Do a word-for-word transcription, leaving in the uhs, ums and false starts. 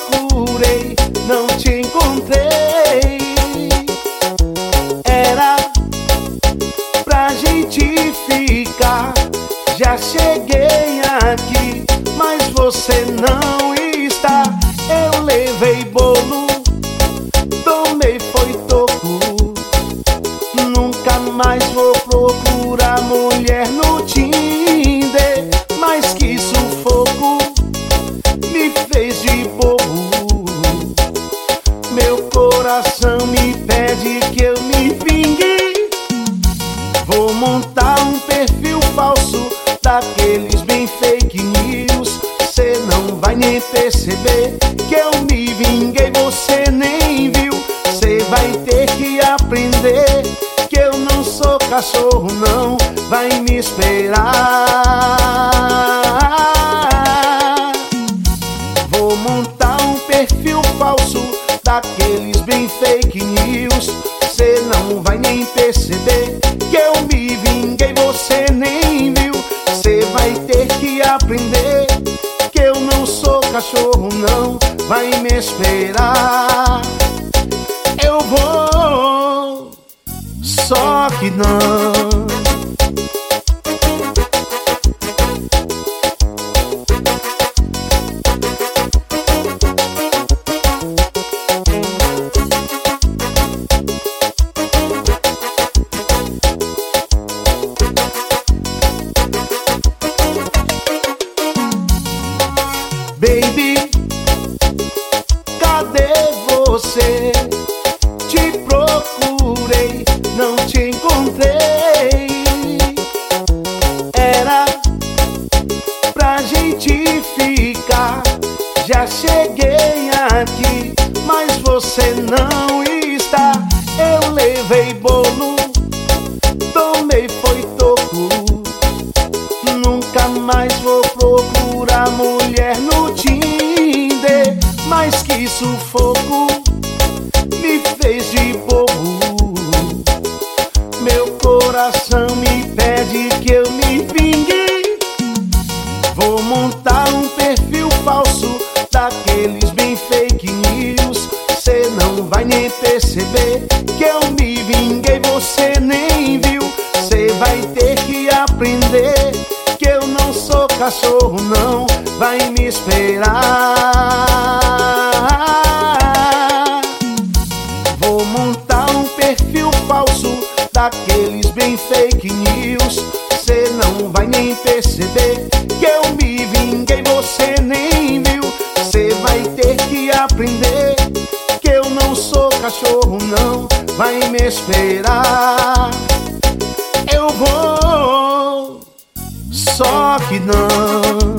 procurei, não te encontrei. Era pra gente ficar, já cheguei aqui, mas você não está. Eu levei bolo, tomei foi toco. Nunca mais vou procurar mulher no Tinder. Mas que sufoco me fez de bobo. Meu coração me pede que eu me vingue. Vou montar um perfil falso, daqueles bem fake news. Cê não vai nem perceber que eu me vinguei, você nem viu. Cê vai ter que aprender que eu não sou cachorro, não. Vai me esperar. Vou montar um perfil falso, daqueles bem fake news. Cê não vai nem perceber que eu me vinguei, você nem viu. Cê vai ter que aprender que eu não sou cachorro, não. Vai me esperar. Eu vou, só que não. Baby, cadê você? Te procurei, não te encontrei. Era pra gente ficar, já cheguei aqui, mas você não está. Eu levei bolo, tomei foi toco. Nunca mais vou procurar mulher no Tinder. Mas que sufoco me fez de bobo. Meu coração me pede que eu me vingue. Vou montar um perfil falso, daqueles bem fake news. Cê não vai nem perceber que eu me vinguei, você nem viu. Cê vai ter que aprender que eu não sou cachorro, não. Vai me esperar. Vou montar um perfil falso, daqueles bem fake news. Cê não vai nem perceber que eu me vinguei, você nem viu. Cê vai ter que aprender que eu não sou cachorro, não. Vai me esperar. Eu vou, só que não.